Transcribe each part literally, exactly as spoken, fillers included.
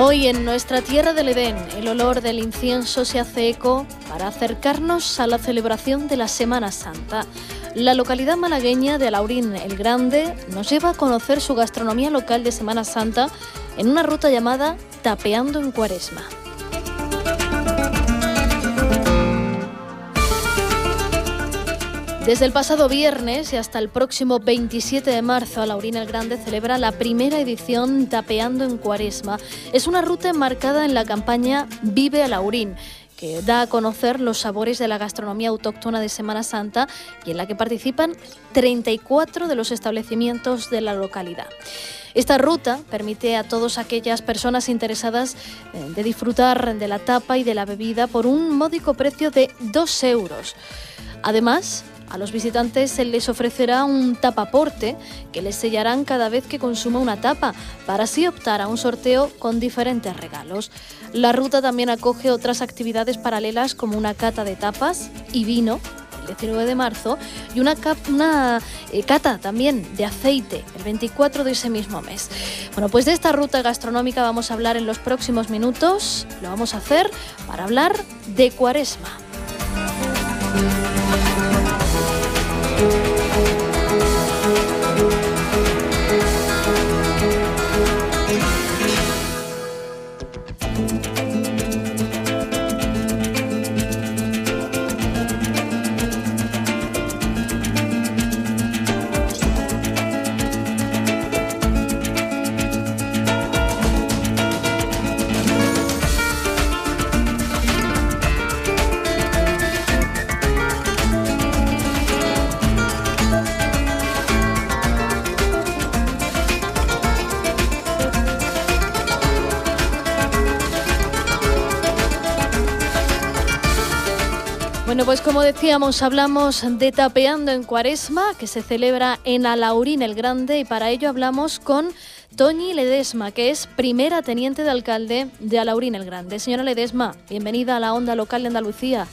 Hoy en nuestra tierra del Edén, el olor del incienso se hace eco para acercarnos a la celebración de la Semana Santa. La localidad malagueña de Alhaurín el Grande nos lleva a conocer su gastronomía local de Semana Santa en una ruta llamada Tapeando en Cuaresma. Desde el pasado viernes y hasta el próximo veintisiete de marzo, Alhaurín el Grande celebra la primera edición Tapeando en Cuaresma. Es una ruta enmarcada en la campaña Vive Alhaurín, que da a conocer los sabores de la gastronomía autóctona de Semana Santa y en la que participan treinta y cuatro de los establecimientos de la localidad. Esta ruta permite a todas aquellas personas interesadas de disfrutar de la tapa y de la bebida por un módico precio de dos euros. Además, a los visitantes se les ofrecerá un tapaporte que les sellarán cada vez que consuma una tapa, para así optar a un sorteo con diferentes regalos. La ruta también acoge otras actividades paralelas como una cata de tapas y vino el diecinueve de marzo y una, cap, una eh, cata también de aceite el veinticuatro de ese mismo mes. Bueno, pues de esta ruta gastronómica vamos a hablar en los próximos minutos. Lo vamos a hacer para hablar de Cuaresma. Bueno, pues como decíamos, hablamos de Tapeando en Cuaresma, que se celebra en Alhaurín el Grande, y para ello hablamos con Toñi Ledesma, que es primera teniente de alcalde de Alhaurín el Grande. Señora Ledesma, bienvenida a la Onda Local de Andalucía.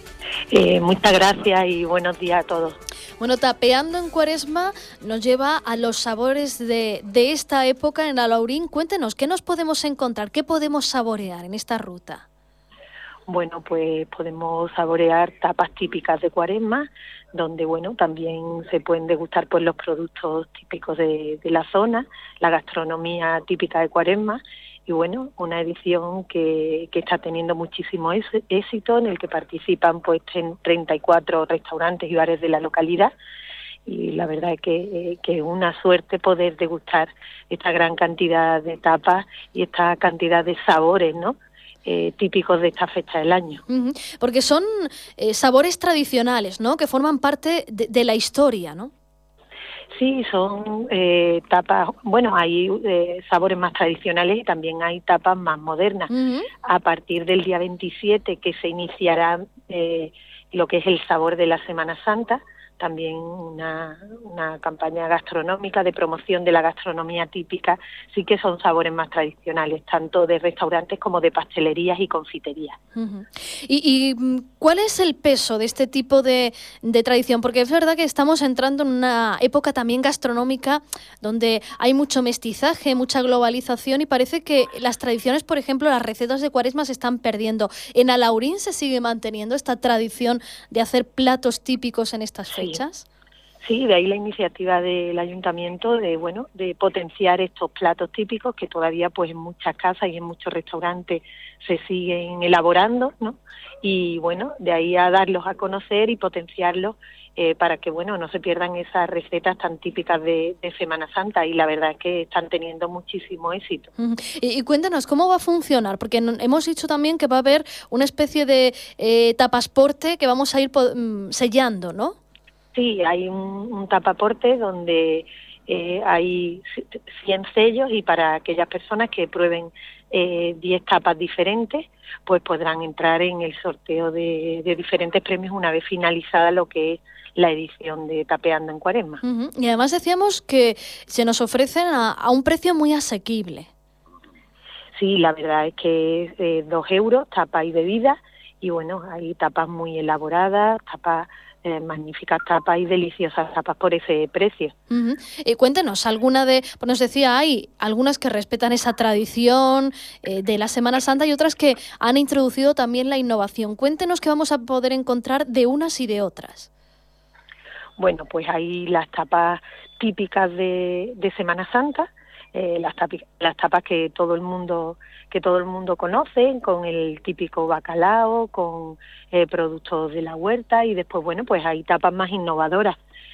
Eh, muchas gracias y buenos días a todos. Bueno, Tapeando en Cuaresma nos lleva a los sabores de, de esta época en Alhaurín. Cuéntenos, ¿qué nos podemos encontrar? ¿Qué podemos saborear en esta ruta? Bueno, pues podemos saborear tapas típicas de Cuaresma, donde bueno también se pueden degustar pues los productos típicos de, de la zona, la gastronomía típica de Cuaresma, y bueno, una edición que, que está teniendo muchísimo éxito, en el que participan pues treinta y cuatro restaurantes y bares de la localidad, y la verdad es que, que es una suerte poder degustar esta gran cantidad de tapas y esta cantidad de sabores, ¿no?, Eh, típicos de esta fecha del año. Uh-huh. Porque son eh, sabores tradicionales, ¿no?, que forman parte de, de la historia, ¿no? Sí, son eh, tapas, bueno, hay eh, sabores más tradicionales y también hay tapas más modernas. Uh-huh. A partir del día veintisiete, que se iniciará eh, lo que es el sabor de la Semana Santa, también una, una campaña gastronómica de promoción de la gastronomía típica. Sí que son sabores más tradicionales, tanto de restaurantes como de pastelerías y confiterías. Uh-huh. ¿Y, y cuál es el peso de este tipo de, de tradición? Porque es verdad que estamos entrando en una época también gastronómica donde hay mucho mestizaje, mucha globalización, y parece que las tradiciones, por ejemplo, las recetas de Cuaresma se están perdiendo. ¿En Alhaurín se sigue manteniendo esta tradición de hacer platos típicos en estas fechas? Sí, de ahí la iniciativa del ayuntamiento de bueno de potenciar estos platos típicos que todavía pues en muchas casas y en muchos restaurantes se siguen elaborando, ¿no? Y bueno, de ahí a darlos a conocer y potenciarlos eh, para que bueno no se pierdan esas recetas tan típicas de, de Semana Santa, y la verdad es que están teniendo muchísimo éxito. Uh-huh. Y, y cuéntanos, ¿cómo va a funcionar? Porque no, hemos dicho también que va a haber una especie de eh, tapasporte que vamos a ir po- sellando, ¿no? Sí, hay un, un tapaporte donde eh, hay cien sellos, y para aquellas personas que prueben eh, diez tapas diferentes, pues podrán entrar en el sorteo de, de diferentes premios una vez finalizada lo que es la edición de Tapeando en Cuaresma. Uh-huh. Y además decíamos que se nos ofrecen a, a un precio muy asequible. Sí, la verdad es que es eh, dos euros, tapa y bebida, y bueno, hay tapas muy elaboradas, tapas eh, magníficas tapas y deliciosas tapas por ese precio. Uh-huh. Eh, cuéntenos, alguna de, pues nos decía, hay algunas que respetan esa tradición eh, de la Semana Santa y otras que han introducido también la innovación. Cuéntenos qué vamos a poder encontrar de unas y de otras. Bueno, pues hay las tapas típicas de, de Semana Santa, eh, las, tapas, las tapas que todo el mundo que todo el mundo conoce, con el típico bacalao, con eh, productos de la huerta, y después, bueno, pues hay tapas más innovadoras.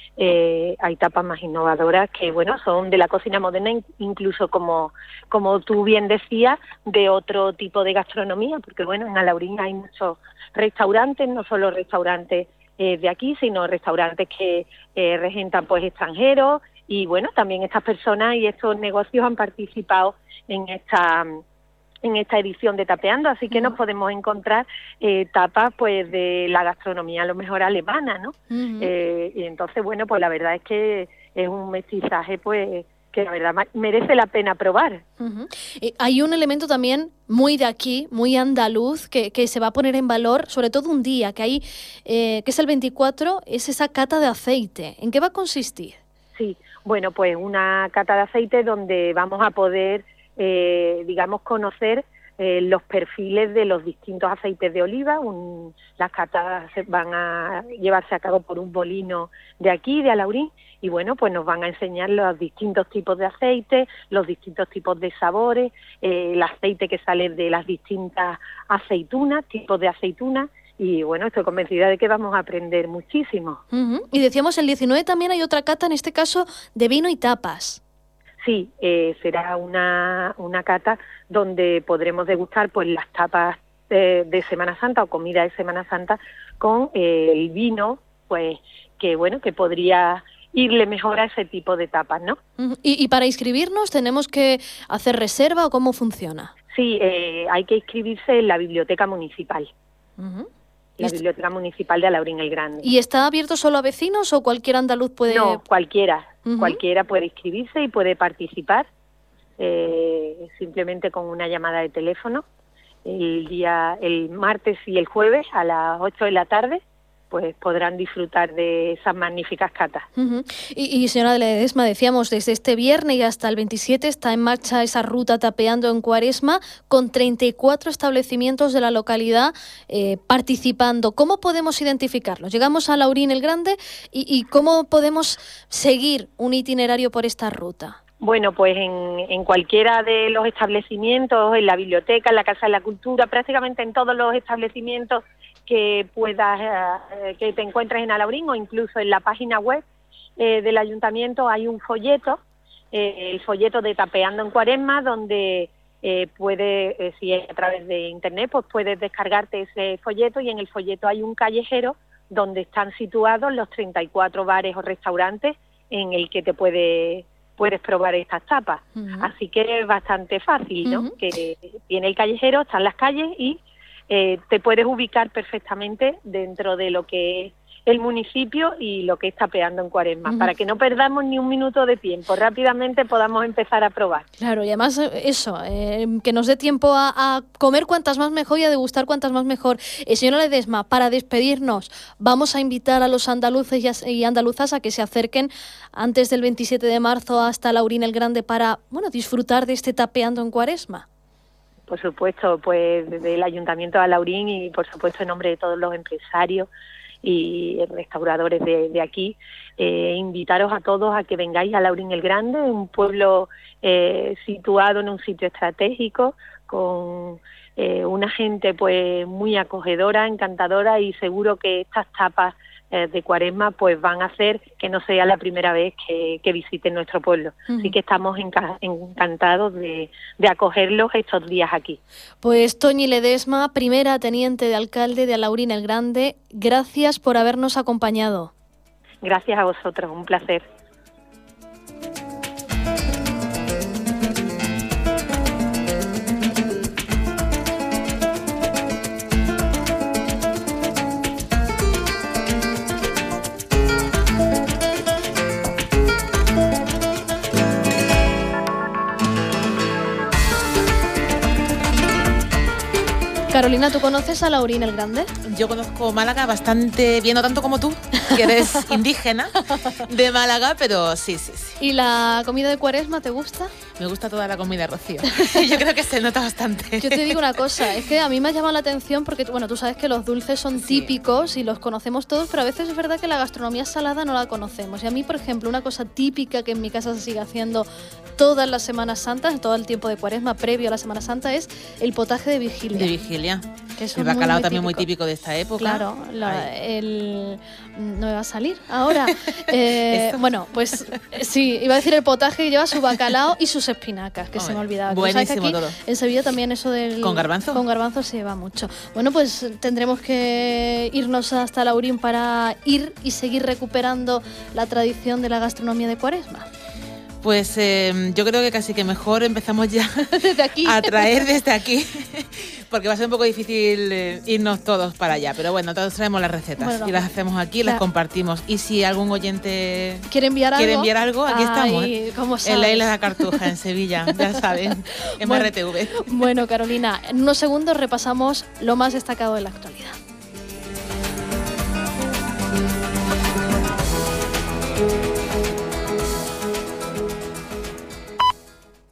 Eh, hay tapas más innovadoras que, bueno, son de la cocina moderna, incluso como como tú bien decías, de otro tipo de gastronomía, porque, bueno, en Alaurín hay muchos restaurantes, no solo restaurantes eh, de aquí, sino restaurantes que eh, regentan, pues, extranjeros, y, bueno, también estas personas y estos negocios han participado en esta en esta edición de Tapeando, así que nos podemos encontrar eh, tapas pues de la gastronomía a lo mejor alemana, ¿no? Uh-huh. Eh, y entonces, bueno, pues la verdad es que es un mestizaje pues que la verdad merece la pena probar. Uh-huh. Eh, hay un elemento también muy de aquí, muy andaluz, que, que se va a poner en valor, sobre todo un día, que hay, eh, que es el veinticuatro, es esa cata de aceite. ¿En qué va a consistir? Sí, bueno, pues una cata de aceite donde vamos a poder Eh, digamos, conocer eh, los perfiles de los distintos aceites de oliva. Un, las catas van a llevarse a cabo por un molino de aquí, de Alaurín, y bueno, pues nos van a enseñar los distintos tipos de aceites, los distintos tipos de sabores, eh, el aceite que sale de las distintas aceitunas, tipos de aceitunas, y bueno, estoy convencida de que vamos a aprender muchísimo. Uh-huh. Y decíamos, el diecinueve también hay otra cata, en este caso de vino y tapas. Sí, eh, será una, una cata donde podremos degustar pues las tapas de, de Semana Santa o comida de Semana Santa con eh, el vino, pues que bueno, que podría irle mejor a ese tipo de tapas, ¿no? Uh-huh. ¿Y, y para inscribirnos tenemos que hacer reserva o cómo funciona? Sí, eh, hay que inscribirse en la biblioteca municipal. Uh-huh. La Biblioteca Municipal de Alaurín el Grande. ¿Y está abierto solo a vecinos o cualquier andaluz puede...? No, cualquiera. Uh-huh. Cualquiera puede inscribirse y puede participar eh, simplemente con una llamada de teléfono el día, el martes y el jueves a las ocho de la tarde, pues podrán disfrutar de esas magníficas catas. Uh-huh. Y, y señora Ledesma, decíamos, desde este viernes y hasta el veintisiete está en marcha esa ruta Tapeando en Cuaresma, con treinta y cuatro establecimientos de la localidad eh, participando. ¿Cómo podemos identificarlos? Llegamos a Alaurín el Grande y, y ¿cómo podemos seguir un itinerario por esta ruta? Bueno, pues en, en cualquiera de los establecimientos, en la biblioteca, en la Casa de la Cultura, prácticamente en todos los establecimientos que puedas, eh, que te encuentres en Alaurín, o incluso en la página web eh, del ayuntamiento hay un folleto, eh, el folleto de Tapeando en Cuaresma, donde eh, puedes, eh, si es a través de internet, pues puedes descargarte ese folleto, y en el folleto hay un callejero donde están situados los treinta y cuatro bares o restaurantes en el que te puedes puedes probar estas tapas. Uh-huh. Así que es bastante fácil, ¿no? Uh-huh. Que viene el callejero, están las calles y eh, te puedes ubicar perfectamente dentro de lo que es el municipio y lo que es Tapeando en Cuaresma, uh-huh. para que no perdamos ni un minuto de tiempo, rápidamente podamos empezar a probar. Claro, y además eso, eh, que nos dé tiempo a, a comer cuantas más mejor y a degustar cuantas más mejor. Eh, señora Ledesma, para despedirnos, vamos a invitar a los andaluces y andaluzas a que se acerquen antes del veintisiete de marzo hasta Alaurín el Grande para, bueno, disfrutar de este Tapeando en Cuaresma. Por supuesto, pues desde el Ayuntamiento de Alaurín y por supuesto en nombre de todos los empresarios y restauradores de, de aquí, eh, invitaros a todos a que vengáis a Alaurín el Grande, un pueblo eh, situado en un sitio estratégico, con eh, una gente pues muy acogedora, encantadora, y seguro que estas tapas eh, de Cuaresma pues van a hacer que no sea la primera vez que, que visiten nuestro pueblo. Uh-huh. Así que estamos enca- encantados de, de acogerlos estos días aquí. Pues Toñi Ledesma, primera teniente de alcalde de Alaurín el Grande, gracias por habernos acompañado. Gracias a vosotros, un placer. Carolina, ¿tú conoces a Laurín el Grande? Yo conozco Málaga bastante bien, no tanto como tú, que eres indígena de Málaga, pero sí, sí, sí. ¿Y la comida de Cuaresma te gusta? Me gusta toda la comida, Rocío. Yo creo que se nota bastante. Yo te digo una cosa, es que a mí me ha llamado la atención porque, bueno, tú sabes que los dulces son Sí. típicos y los conocemos todos, pero a veces es verdad que la gastronomía salada no la conocemos. Y a mí, por ejemplo, una cosa típica que en mi casa se sigue haciendo todas las Semanas Santas, todo el tiempo de Cuaresma previo a la Semana Santa, es el potaje de vigilia. De vigilia. Que eso El es muy, bacalao muy también típico. muy típico de esta época. Claro, la- Ay. el no me va a salir ahora. Eh, Esto. bueno, pues eh, sí, iba a decir el potaje que lleva su bacalao y sus espinacas, que se me Hombre, olvidaba. Tú sabes que buenísimo aquí todo. en Sevilla también eso del ¿Con garbanzo? Con garbanzo se lleva mucho. Bueno, pues tendremos que irnos hasta Laurín para ir y seguir recuperando la tradición de la gastronomía de Cuaresma. Pues eh, yo creo que casi que mejor empezamos ya Desde aquí. a traer desde aquí, porque va a ser un poco difícil eh, irnos todos para allá. Pero bueno, todos traemos las recetas Bueno, y las hacemos aquí, las la- compartimos. Y si algún oyente ¿Quiere enviar algo? quiere enviar algo, aquí estamos. Ay, ¿eh? ¿cómo En la sabes? isla de la Cartuja, en Sevilla, ya saben, en Bueno. R T V. Bueno, Carolina, en unos segundos repasamos lo más destacado de la actualidad.